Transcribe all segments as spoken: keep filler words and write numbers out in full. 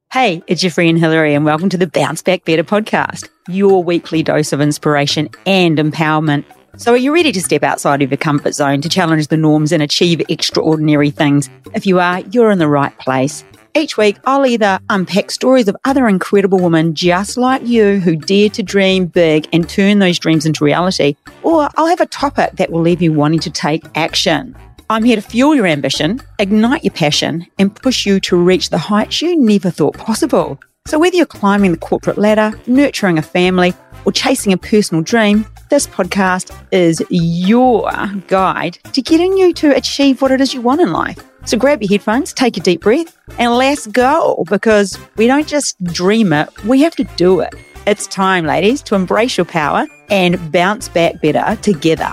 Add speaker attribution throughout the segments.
Speaker 1: Hey, it's your friend Hillary, and welcome to the Bounce Back Better podcast, your weekly dose of inspiration and empowerment. So are you ready to step outside of your comfort zone to challenge the norms and achieve extraordinary things? If you are, you're in the right place. Each week, I'll either unpack stories of other incredible women just like you who dare to dream big and turn those dreams into reality, or I'll have a topic that will leave you wanting to take action. I'm here to fuel your ambition, ignite your passion, and push you to reach the heights you never thought possible. So whether you're climbing the corporate ladder, nurturing a family, or chasing a personal dream, this podcast is your guide to getting you to achieve what it is you want in life. So grab your headphones, take a deep breath, and let's go, because we don't just dream it, we have to do it. It's time, ladies, to embrace your power and bounce back better together.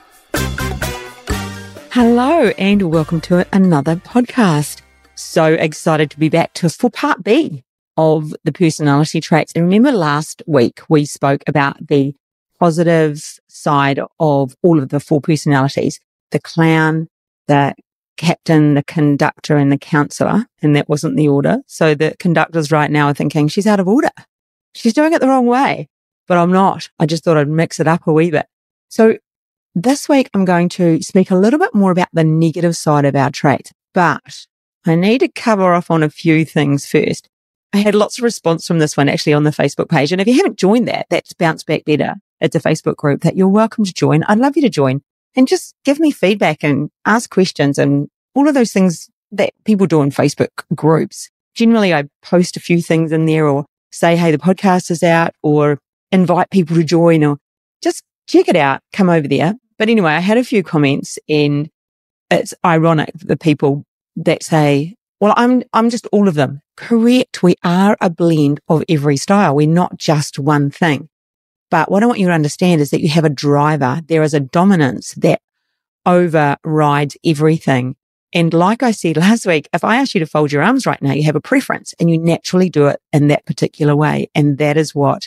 Speaker 1: Hello and welcome to another podcast. So excited to be back to for part B of the personality traits. And remember last week we spoke about the positive side of all of the four personalities, the clown, the captain, the conductor and the counselor. And that wasn't the order. So the conductors right now are thinking she's out of order. She's doing it the wrong way, but I'm not. I just thought I'd mix it up a wee bit. So this week, I'm going to speak a little bit more about the negative side of our traits, but I need to cover off on a few things first. I had lots of response from this one actually on the Facebook page. And if you haven't joined that, that's Bounce Back Better. It's a Facebook group that you're welcome to join. I'd love you to join and just give me feedback and ask questions and all of those things that people do in Facebook groups. Generally, I post a few things in there or say, hey, the podcast is out, or invite people to join, or just check it out, come over there. But anyway, I had a few comments, and it's ironic, the people that say, well, I'm, I'm just all of them. Correct. We are a blend of every style. We're not just one thing. But what I want you to understand is that you have a driver. There is a dominance that overrides everything. And like I said last week, if I ask you to fold your arms right now, you have a preference and you naturally do it in that particular way. And that is what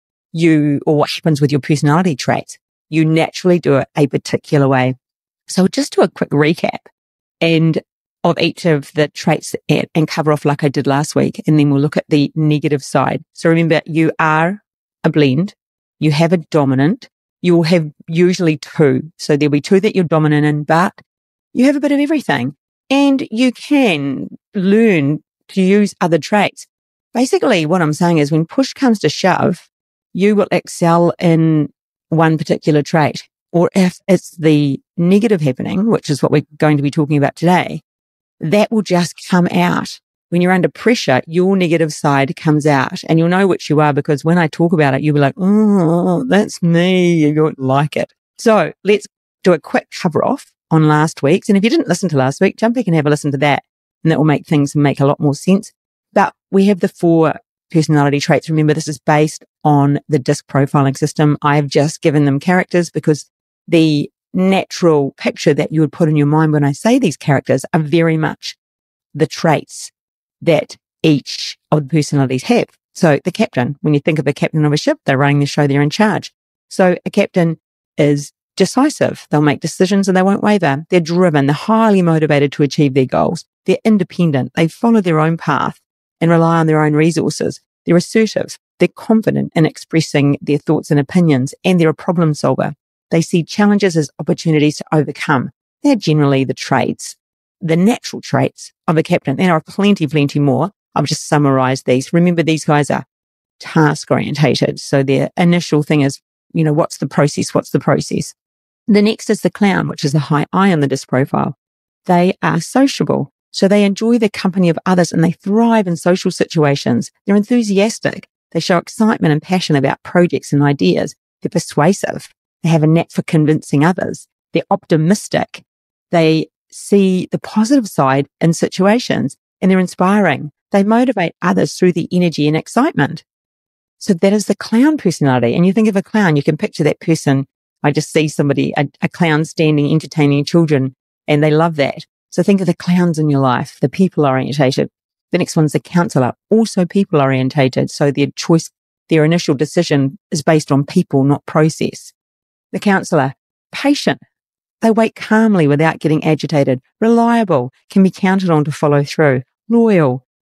Speaker 1: you, or what happens with your personality traits. You naturally do it a particular way. So just do a quick recap and of each of the traits and, and cover off like I did last week. And then we'll look at the negative side. So remember, you are a blend. You have a dominant. You will have usually two. So there'll be two that you're dominant in, but you have a bit of everything. And you can learn to use other traits. Basically, what I'm saying is when push comes to shove, you will excel in one particular trait. Or if it's the negative happening, which is what we're going to be talking about today, that will just come out. When you're under pressure, your negative side comes out, and you'll know which you are, because when I talk about it, you'll be like, oh, that's me. You won't like it. So let's do a quick cover off on last week's. And if you didn't listen to last week, jump back and have a listen to that. And that will make things make a lot more sense. But we have the four personality traits. Remember, this is based on the DISC profiling system. I have just given them characters because the natural picture that you would put in your mind when I say these characters are very much the traits that each of the personalities have. So the captain, when you think of a captain of a ship, they're running the show, they're in charge. So a captain is decisive. They'll make decisions and they won't waver. They're driven. They're highly motivated to achieve their goals. They're independent. They follow their own path and rely on their own resources. They're assertive. They're confident in expressing their thoughts and opinions, and they're a problem solver. They see challenges as opportunities to overcome. They're generally the traits, the natural traits of a captain. There are plenty, plenty more. I've just summarized these. Remember, these guys are task orientated. So their initial thing is, you know, what's the process? What's the process? The next is the clown, which is the high I on the DISC profile. They are sociable. So they enjoy the company of others and they thrive in social situations. They're enthusiastic. They show excitement and passion about projects and ideas. They're persuasive. They have a knack for convincing others. They're optimistic. They see the positive side in situations, and they're inspiring. They motivate others through the energy and excitement. So that is the clown personality. And you think of a clown, you can picture that person. I just see somebody, a, a clown standing, entertaining children, and they love that. So think of the clowns in your life, the people orientated. The next one's the counselor, also people orientated. So their choice, their initial decision is based on people, not process. The counselor, patient. They wait calmly without getting agitated. Reliable, can be counted on to follow through. Loyal,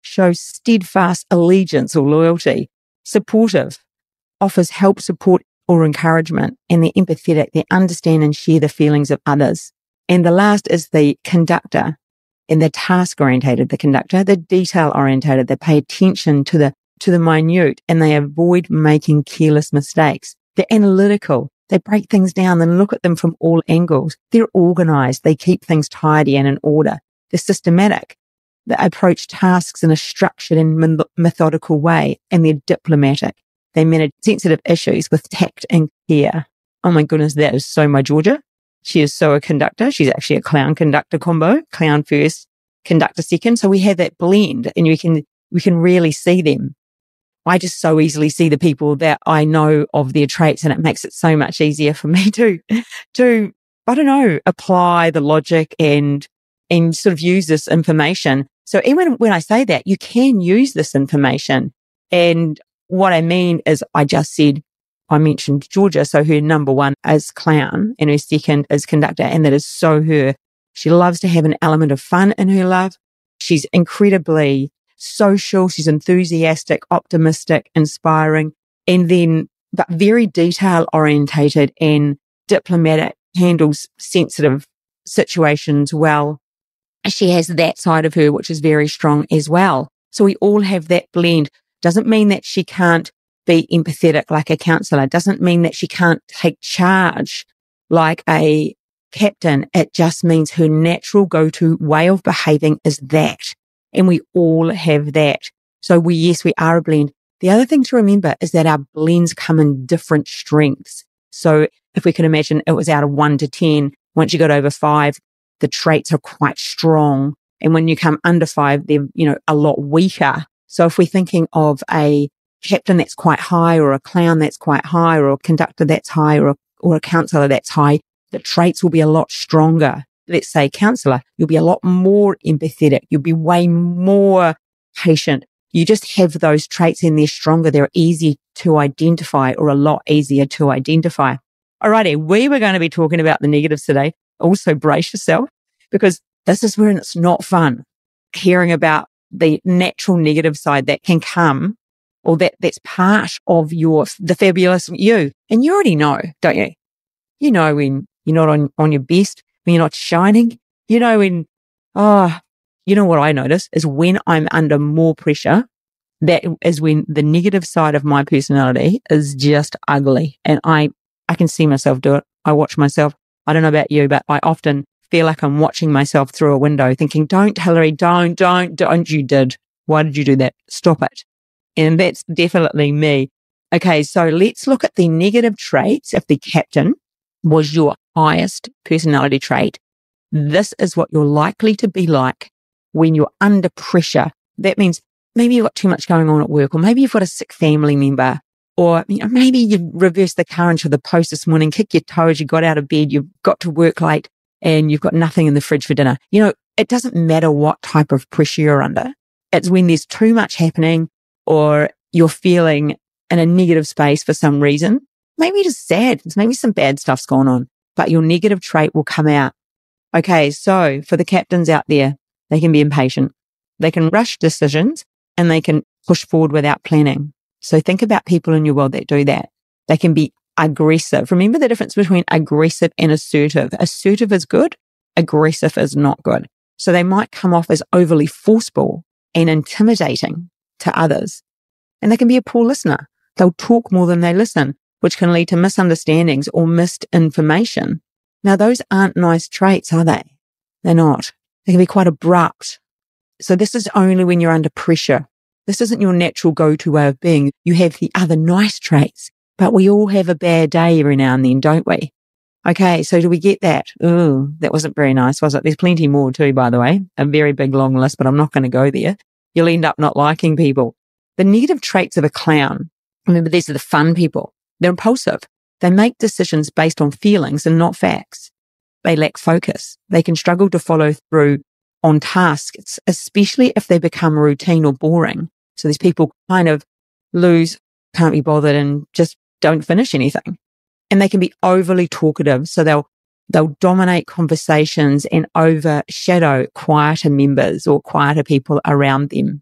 Speaker 1: shows steadfast allegiance or loyalty, supportive, offers help, support, or encouragement, and they're empathetic. They understand and share the feelings of others. And the last is the conductor, and they're task-orientated, the conductor, they're detail-orientated. They pay attention to the to the minute, and they avoid making careless mistakes. They're analytical. They break things down and look at them from all angles. They're organized. They keep things tidy and in order. They're systematic. They approach tasks in a structured and methodical way, and they're diplomatic. They manage sensitive issues with tact and care. Oh my goodness, that is so my Georgia. She is so a conductor. She's actually a clown conductor combo, clown first, conductor second. So we have that blend, and you can, we can really see them. I just so easily see the people that I know of their traits, and it makes it so much easier for me to, to, I don't know, apply the logic and, and sort of use this information. So even when I say that, you can use this information. And what I mean is I just said, I mentioned Georgia. So her number one is clown and her second is conductor. And that is so her. She loves to have an element of fun in her love. She's incredibly social. She's enthusiastic, optimistic, inspiring, and then, but very detail orientated and diplomatic, handles sensitive situations well. She has that side of her, which is very strong as well. So we all have that blend. Doesn't mean that she can't be empathetic like a counselor. Doesn't mean that she can't take charge like a captain. It just means her natural go-to way of behaving is that. And we all have that. So we, yes, we are a blend. The other thing to remember is that our blends come in different strengths. So if we can imagine it was out of one to ten, once you got over five, the traits are quite strong. And when you come under five, they're, you know, a lot weaker. So if we're thinking of a captain that's quite high, or a clown that's quite high, or a conductor that's high, or a, or a counselor that's high, the traits will be a lot stronger. Let's say counselor, you'll be a lot more empathetic. You'll be way more patient. You just have those traits and they're stronger. They're easy to identify, or a lot easier to identify. Alrighty, we were going to be talking about the negatives today. Also brace yourself, because this is where it's not fun. Hearing about the natural negative side that can come, or that that's part of your, the fabulous you. And you already know, don't you? You know when you're not on, on your best, when you're not shining. You know when, oh, you know what I notice is when I'm under more pressure, that is when the negative side of my personality is just ugly. And I, I can see myself do it. I watch myself. I don't know about you, but I often feel like I'm watching myself through a window thinking, don't, Hillary, don't, don't, don't, you did. Why did you do that? Stop it. And that's definitely me. Okay, so let's look at the negative traits. If the captain was your highest personality trait, this is what you're likely to be like when you're under pressure. That means maybe you've got too much going on at work, or maybe you've got a sick family member, or you know, maybe you've reversed the car into the post this morning, kicked your toes, you got out of bed, you've got to work late, and you've got nothing in the fridge for dinner. You know, it doesn't matter what type of pressure you're under. It's when there's too much happening, or you're feeling in a negative space for some reason. Maybe you're just sad. Maybe some bad stuff's going on, but your negative trait will come out. Okay, so for the captains out there, they can be impatient. They can rush decisions, and they can push forward without planning. So think about people in your world that do that. They can be aggressive. Remember the difference between aggressive and assertive. Assertive is good. Aggressive is not good. So they might come off as overly forceful and intimidating to others. And they can be a poor listener. They'll talk more than they listen, which can lead to misunderstandings or missed information. Now, those aren't nice traits, are they? They're not. They can be quite abrupt. So this is only when you're under pressure. This isn't your natural go-to way of being. You have the other nice traits, but we all have a bad day every now and then, don't we? Okay, so do we get that? Oh, that wasn't very nice, was it? There's plenty more too, by the way. A very big long list, but I'm not going to go there. You'll end up not liking people. The negative traits of a clown, remember, these are the fun people. They're impulsive. They make decisions based on feelings and not facts. They lack focus. They can struggle to follow through on tasks, especially if they become routine or boring. So these people kind of lose, can't be bothered, and just don't finish anything. And they can be overly talkative. So they'll, they'll dominate conversations and overshadow quieter members or quieter people around them.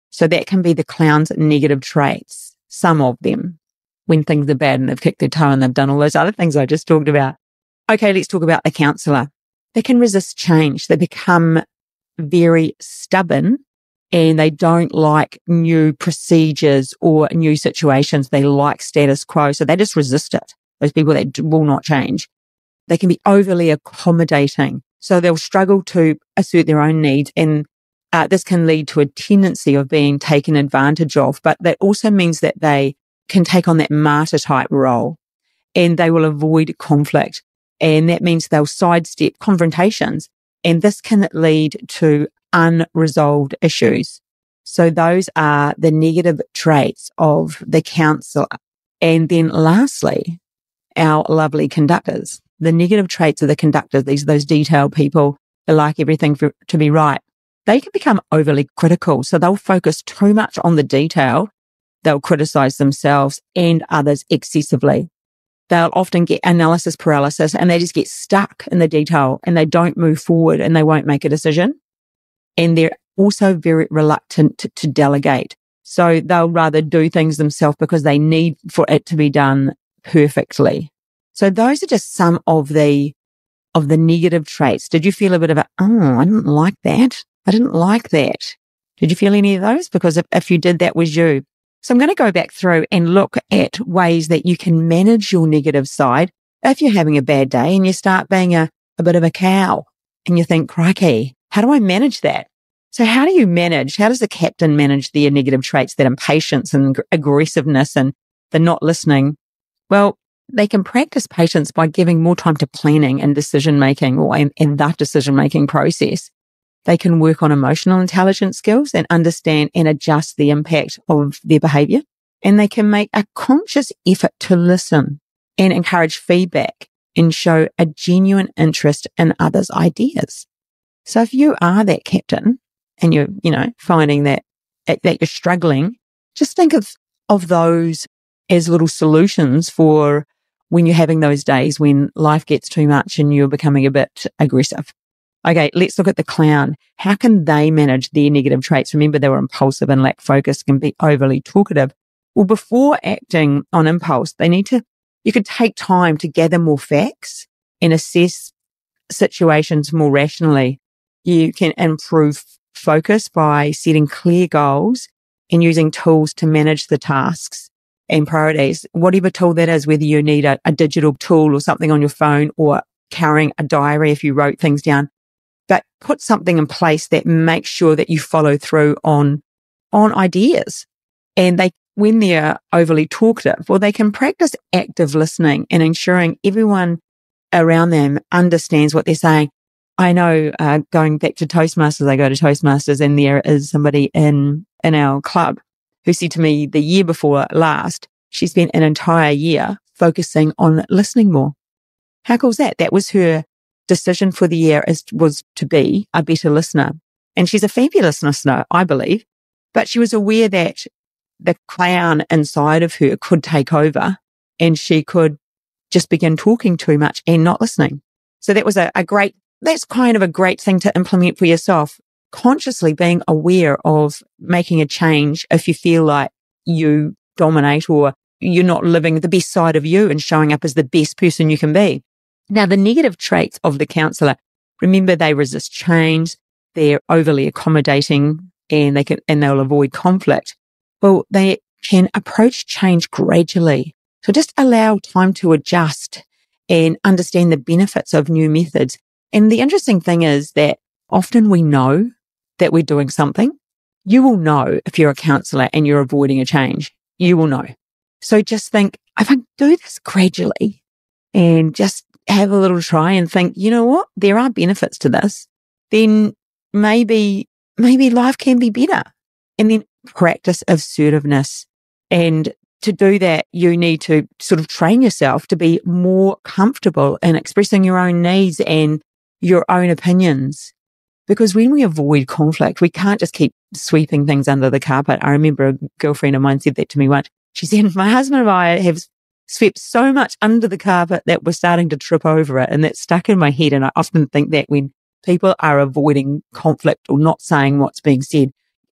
Speaker 1: So that can be the clown's negative traits, some of them, when things are bad and they've kicked their toe and they've done all those other things I just talked about. Okay, let's talk about the counsellor. They can resist change. They become very stubborn and they don't like new procedures or new situations. They like status quo. So they just resist it. Those people that will not change. They can be overly accommodating. So they'll struggle to assert their own needs. And uh, this can lead to a tendency of being taken advantage of. But that also means that they can take on that martyr type role and they will avoid conflict. And that means they'll sidestep confrontations. And this can lead to unresolved issues. So those are the negative traits of the counsellor. And then lastly, our lovely conductors. The negative traits of the conductors, these are those detailed people that like everything for, to be right. They can become overly critical. So they'll focus too much on the detail. They'll criticize themselves and others excessively. They'll often get analysis paralysis and they just get stuck in the detail and they don't move forward and they won't make a decision. And they're also very reluctant to, to delegate. So they'll rather do things themselves because they need for it to be done perfectly. So those are just some of the of the negative traits. Did you feel a bit of a, oh, I didn't like that. I didn't like that. Did you feel any of those? Because if, if you did, that was you. So I'm going to go back through and look at ways that you can manage your negative side if you're having a bad day and you start being a, a bit of a cow and you think, crikey, how do I manage that? So how do you manage, how does the captain manage the negative traits, that impatience and ag- aggressiveness and the not listening? Well, they can practice patience by giving more time to planning and decision-making or in, in that decision-making process. They can work on emotional intelligence skills and understand and adjust the impact of their behavior. And they can make a conscious effort to listen and encourage feedback and show a genuine interest in others' ideas. So if you are that captain and you're, you know, finding that, that you're struggling, just think of, of those as little solutions for when you're having those days when life gets too much and you're becoming a bit aggressive. Okay, let's look at the clown. How can they manage their negative traits? Remember, they were impulsive and lack focus, can be overly talkative. Well, before acting on impulse, they need to, you could take time to gather more facts and assess situations more rationally. You can improve focus by setting clear goals and using tools to manage the tasks and priorities, whatever tool that is, whether you need a, a digital tool or something on your phone or carrying a diary if you wrote things down. But put something in place that makes sure that you follow through on, on ideas. And they, when they're overly talkative, well, they can practice active listening and ensuring everyone around them understands what they're saying. I know, uh, going back to Toastmasters, I go to Toastmasters and there is somebody in, in our club who said to me the year before last, she spent an entire year focusing on listening more. How cool is that? That was her decision for the year, is, was to be a better listener. And she's a fabulous listener, I believe. But she was aware that the clown inside of her could take over and she could just begin talking too much and not listening. So that was a, a great, that's kind of a great thing to implement for yourself. Consciously being aware of making a change if you feel like you dominate or you're not living the best side of you and showing up as the best person you can be. Now, the negative traits of the counsellor, remember, they resist change, they're overly accommodating, and they can, and they'll avoid conflict. Well, they can approach change gradually. So just allow time to adjust and understand the benefits of new methods. And the interesting thing is that often we know that we're doing something. You will know if you're a counsellor and you're avoiding a change. You will know. So just think, if I do this gradually and just have a little try and think, you know what, there are benefits to this, then maybe, maybe life can be better. And then practice assertiveness. And to do that, you need to sort of train yourself to be more comfortable in expressing your own needs and your own opinions. Because when we avoid conflict, we can't just keep sweeping things under the carpet. I remember a girlfriend of mine said that to me once. She said, my husband and I have swept so much under the carpet that we're starting to trip over it. And that stuck in my head. And I often think that when people are avoiding conflict or not saying what's being said,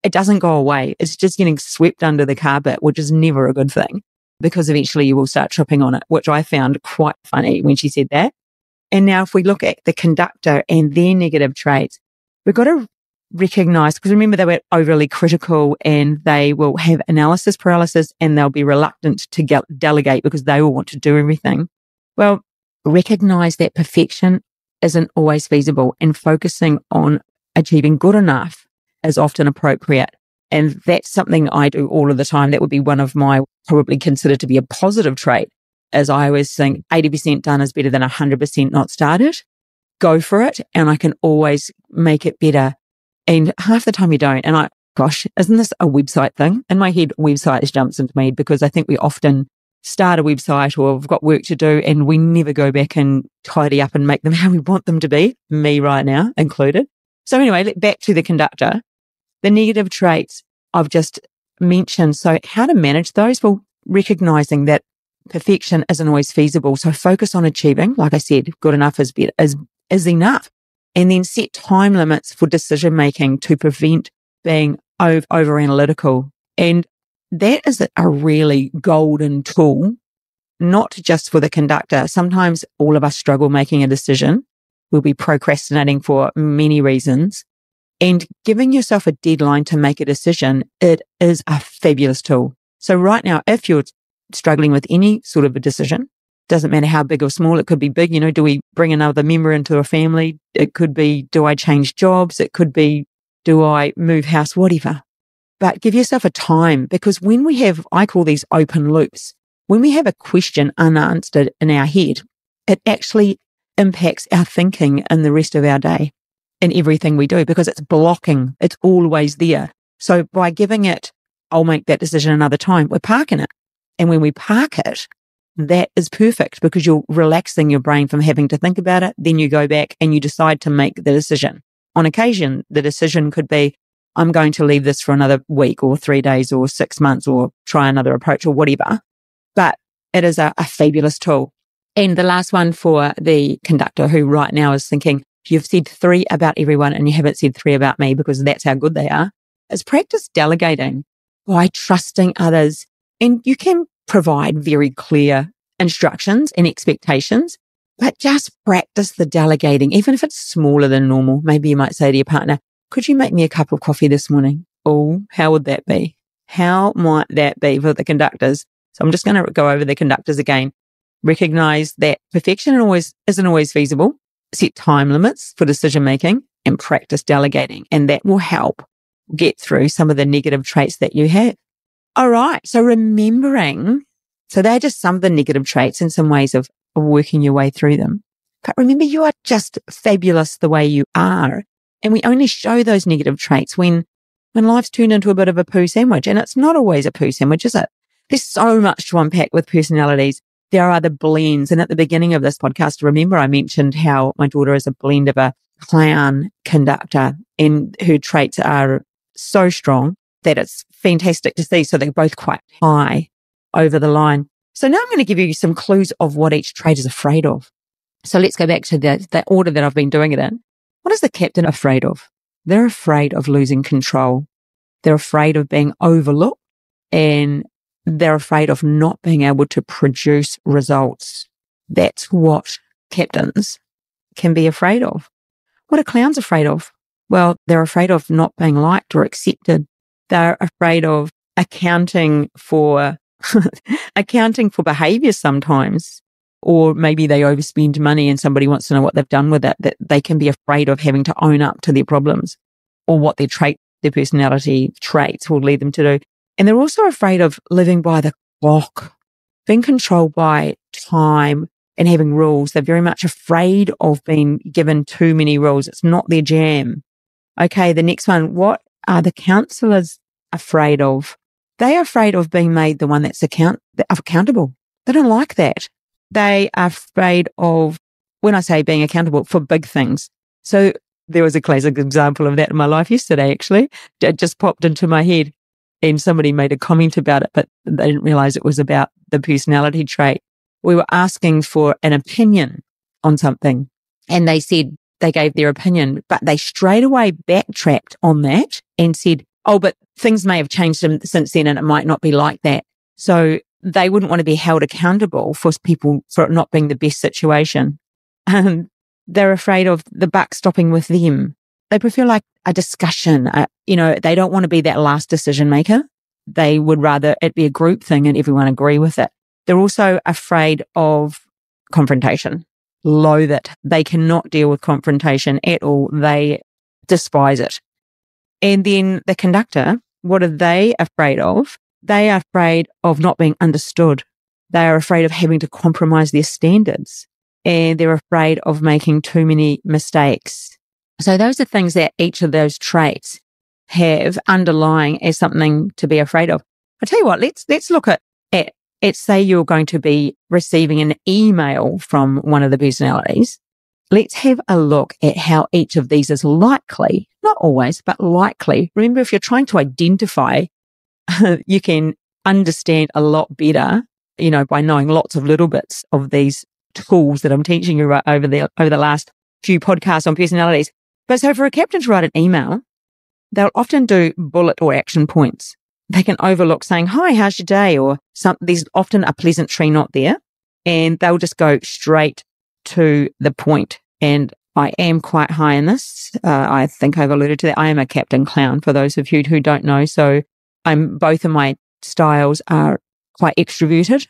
Speaker 1: it doesn't go away. It's just getting swept under the carpet, which is never a good thing, because eventually you will start tripping on it, which I found quite funny when she said that. And now if we look at the conductor and their negative traits, we've got to recognize, because remember they were overly critical and they will have analysis paralysis and they'll be reluctant to get, delegate because they will want to do everything. Well, recognize that perfection isn't always feasible, and focusing on achieving good enough is often appropriate. And that's something I do all of the time. That would be one of my probably considered to be a positive trait, as I always think eighty percent done is better than one hundred percent not started. Go for it, and I can always make it better. And half the time you don't. And I, gosh, isn't this a website thing? In my head, websites jumps into me, because I think we often start a website or we've got work to do and we never go back and tidy up and make them how we want them to be, me right now included. So anyway, back to the conductor. The negative traits I've just mentioned. So how to manage those? Well, recognizing that perfection isn't always feasible. So focus on achieving, like I said, good enough is better, is, is enough. And then set time limits for decision making to prevent being over, over analytical. And that is a really golden tool, not just for the conductor. Sometimes all of us struggle making a decision. We'll be procrastinating for many reasons. And giving yourself a deadline to make a decision, it is a fabulous tool. So right now, if you're struggling with any sort of a decision, doesn't matter how big or small, it could be big. You know, do we bring another member into a family? It could be, do I change jobs? It could be, do I move house? Whatever. But give yourself a time, because when we have, I call these open loops, when we have a question unanswered in our head, it actually impacts our thinking in the rest of our day and everything we do, because it's blocking. It's always there. So by giving it, I'll make that decision another time, we're parking it. And when we park it, that is perfect, because you're relaxing your brain from having to think about it. Then you go back and you decide to make the decision. On occasion, the decision could be, I'm going to leave this for another week or three days or six months or try another approach or whatever. But it is a, a fabulous tool. And the last one for the conductor who right now is thinking, you've said three about everyone and you haven't said three about me because that's how good they are, is practice delegating by trusting others. And you can provide very clear instructions and expectations, but just practice the delegating, even if it's smaller than normal. Maybe you might say to your partner, could you make me a cup of coffee this morning? Oh, how would that be? How might that be for the conductors? So I'm just going to go over the conductors again. Recognize that perfection always isn't always feasible. Set time limits for decision making and practice delegating. And that will help get through some of the negative traits that you have. All right. So remembering, so they're just some of the negative traits and some ways of, of working your way through them. But remember, you are just fabulous the way you are. And we only show those negative traits when, when life's turned into a bit of a poo sandwich. And it's not always a poo sandwich, is it? There's so much to unpack with personalities. There are the blends. And at the beginning of this podcast, remember I mentioned how my daughter is a blend of a clown conductor, and her traits are so strong that it's fantastic to see. So they're both quite high over the line. So now I'm going to give you some clues of what each trait is afraid of. So let's go back to the, the order that I've been doing it in. What is the captain afraid of? They're afraid of losing control. They're afraid of being overlooked, and they're afraid of not being able to produce results. That's what captains can be afraid of. What are clowns afraid of? Well, they're afraid of not being liked or accepted. They're afraid of accounting for accounting for behavior sometimes, or maybe they overspend money and somebody wants to know what they've done with it. That they can be afraid of having to own up to their problems or what their trait, their personality traits will lead them to do. And they're also afraid of living by the clock, being controlled by time and having rules. They're very much afraid of being given too many rules. It's not their jam. Okay, the next one. What are the counselors afraid of? They are afraid of being made the one that's account- accountable. They don't like that. They are afraid of, when I say being accountable, for big things. So there was a classic example of that in my life yesterday, actually. It just popped into my head and somebody made a comment about it, but they didn't realize it was about the personality trait. We were asking for an opinion on something and they said, they gave their opinion, but they straight away backtracked on that and said, oh, but things may have changed since then and it might not be like that. So they wouldn't want to be held accountable for people for it not being the best situation. And they're afraid of the buck stopping with them. They prefer like a discussion. Uh, you know, they don't want to be that last decision maker. They would rather it be a group thing and everyone agree with it. They're also afraid of confrontation, loathe it. They cannot deal with confrontation at all. They despise it. And then the conductor, what are they afraid of? They are afraid of not being understood. They are afraid of having to compromise their standards. And they're afraid of making too many mistakes. So those are things that each of those traits have underlying as something to be afraid of. I tell you what, let's let's look at, at, at say you're going to be receiving an email from one of the personalities. Let's have a look at how each of these is likely, not always, but likely. Remember, if you're trying to identify, you can understand a lot better, you know, by knowing lots of little bits of these tools that I'm teaching you over the over the last few podcasts on personalities. But so for a captain to write an email, they'll often do bullet or action points. They can overlook saying, hi, how's your day? Or some, there's often a pleasantry not there. And they'll just go straight to the point. And I am quite high in this. Uh, I think I've alluded to that. I am a captain clown for those of you who don't know. So I'm both of my styles are quite extroverted,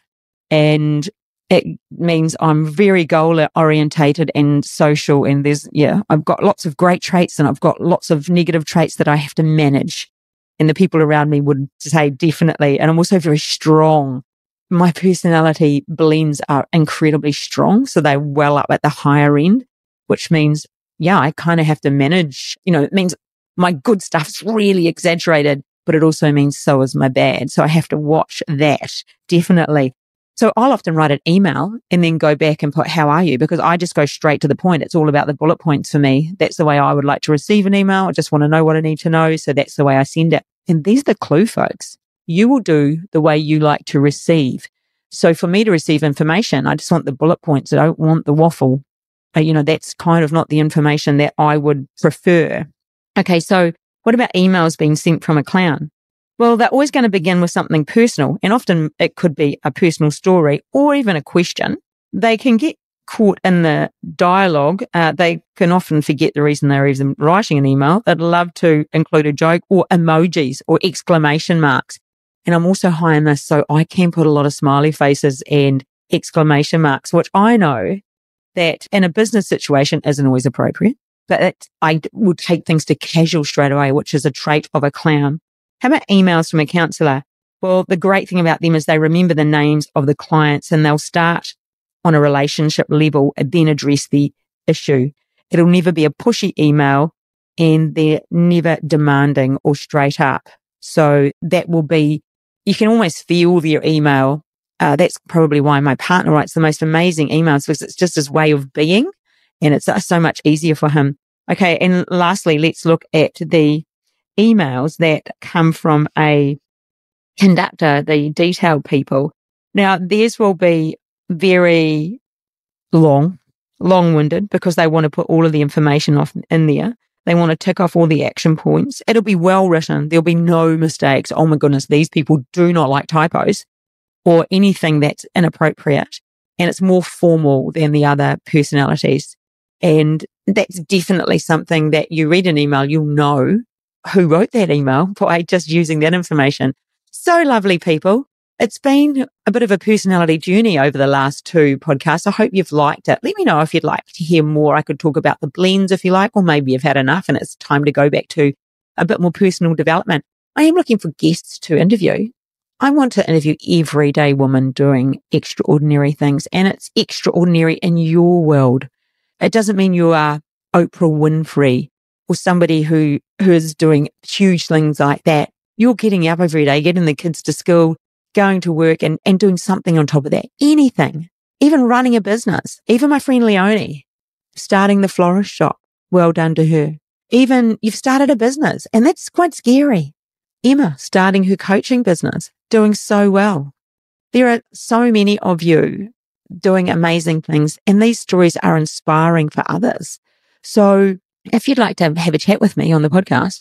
Speaker 1: and it means I'm very goal orientated and social. And there's, yeah, I've got lots of great traits and I've got lots of negative traits that I have to manage. And the people around me would say definitely. And I'm also very strong. My personality blends are incredibly strong. So they're well up at the higher end, which means, yeah, I kind of have to manage, you know, it means my good stuff's really exaggerated, but it also means so is my bad. So I have to watch that, definitely. So I'll often write an email and then go back and put, how are you? Because I just go straight to the point. It's all about the bullet points for me. That's the way I would like to receive an email. I just want to know what I need to know. So that's the way I send it. And there's the clue, folks. You will do the way you like to receive. So for me to receive information, I just want the bullet points. I don't want the waffle. Uh, you know, that's kind of not the information that I would prefer. Okay, so what about emails being sent from a clown? Well, they're always going to begin with something personal, and often it could be a personal story or even a question. They can get caught in the dialogue. Uh, they can often forget the reason they're even writing an email. They'd love to include a joke or emojis or exclamation marks. And I'm also high in this, so I can put a lot of smiley faces and exclamation marks, which I know that in a business situation isn't always appropriate, but it, I would take things to casual straight away, which is a trait of a clown. How about emails from a counselor? Well, the great thing about them is they remember the names of the clients and they'll start on a relationship level and then address the issue. It'll never be a pushy email and they're never demanding or straight up. So that will be, you can almost feel their email. Uh, that's probably why my partner writes the most amazing emails, because it's just his way of being and it's uh, so much easier for him. Okay. And lastly, let's look at the emails that come from a conductor, the detailed people. Now, theirs will be very long, long-winded, because they want to put all of the information off in there. They want to tick off all the action points. It'll be well written. There'll be no mistakes. Oh my goodness, these people do not like typos or anything that's inappropriate. And it's more formal than the other personalities. And that's definitely something that you read an email, you'll know who wrote that email by just using that information. So lovely, people. It's been a bit of a personality journey over the last two podcasts. I hope you've liked it. Let me know if you'd like to hear more. I could talk about the blends if you like, or maybe you've had enough and it's time to go back to a bit more personal development. I am looking for guests to interview. I want to interview everyday woman doing extraordinary things, and it's extraordinary in your world. It doesn't mean you are Oprah Winfrey or somebody who, who is doing huge things like that. You're getting up every day, getting the kids to school, going to work and, and doing something on top of that. Anything, even running a business. Even my friend Leonie, starting the florist shop. Well done to her. Even you've started a business, and that's quite scary. Emma starting her coaching business, doing so well. There are so many of you doing amazing things, and these stories are inspiring for others. So if you'd like to have a chat with me on the podcast,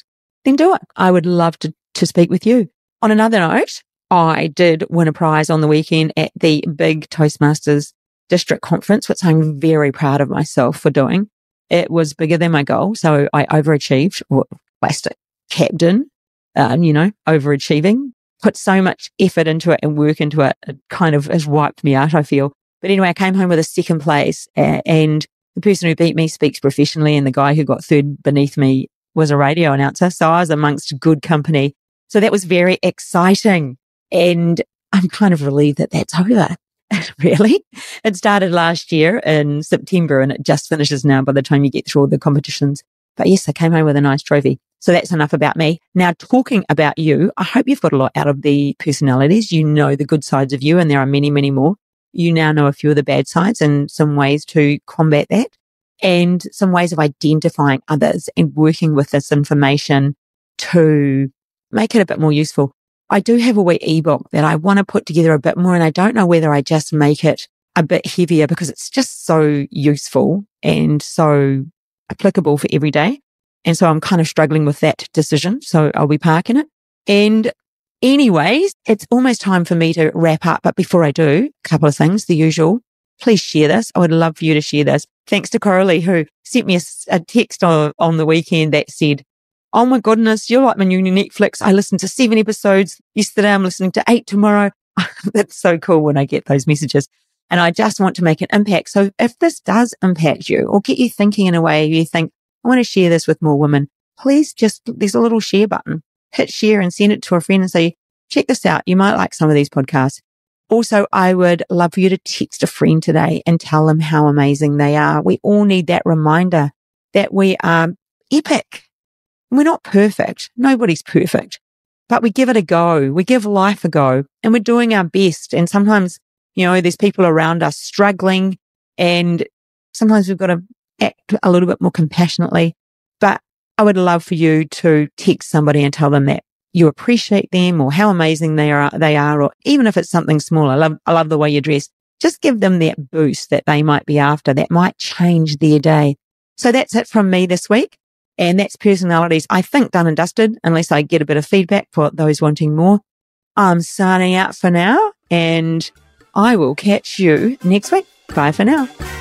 Speaker 1: then do it. I would love to, to speak with you. On another note, I did win a prize on the weekend at the big Toastmasters district conference, which I'm very proud of myself for doing. It was bigger than my goal, so I overachieved. Or plastic captain, um, you know, overachieving. Put so much effort into it and work into it. It kind of has wiped me out, I feel. But anyway, I came home with a second place, uh, and the person who beat me speaks professionally, and the guy who got third beneath me was a radio announcer. So I was amongst good company. So that was very exciting. And I'm kind of relieved that that's over. Really. It started last year in September and it just finishes now by the time you get through all the competitions. But yes, I came home with a nice trophy. So that's enough about me. Now, talking about you, I hope you've got a lot out of the personalities. You know the good sides of you, and there are many, many more. You now know a few of the bad sides and some ways to combat that, and some ways of identifying others and working with this information to make it a bit more useful. I do have a wee ebook that I want to put together a bit more, and I don't know whether I just make it a bit heavier because it's just so useful and so applicable for every day. And so I'm kind of struggling with that decision. So I'll be parking it. And anyways, it's almost time for me to wrap up. But before I do, a couple of things, the usual. Please share this. I would love for you to share this. Thanks to Coralie, who sent me a, a text on, on the weekend that said, "Oh my goodness, you're like my new Netflix. I listened to seven episodes yesterday. I'm listening to eight tomorrow." That's so cool when I get those messages. And I just want to make an impact. So if this does impact you or get you thinking in a way you think, I want to share this with more women, please just, there's a little share button. Hit share and send it to a friend and say, check this out. You might like some of these podcasts. Also, I would love for you to text a friend today and tell them how amazing they are. We all need that reminder that we are epic. We're not perfect. Nobody's perfect, but we give it a go. We give life a go and we're doing our best. And sometimes, you know, there's people around us struggling and sometimes we've got to act a little bit more compassionately. But I would love for you to text somebody and tell them that you appreciate them or how amazing they are, they are, or even if it's something small. I love, I love the way you dress. Just give them that boost that they might be after that might change their day. So that's it from me this week. And that's personalities, I think, done and dusted, unless I get a bit of feedback for those wanting more. I'm signing out for now and I will catch you next week. Bye for now.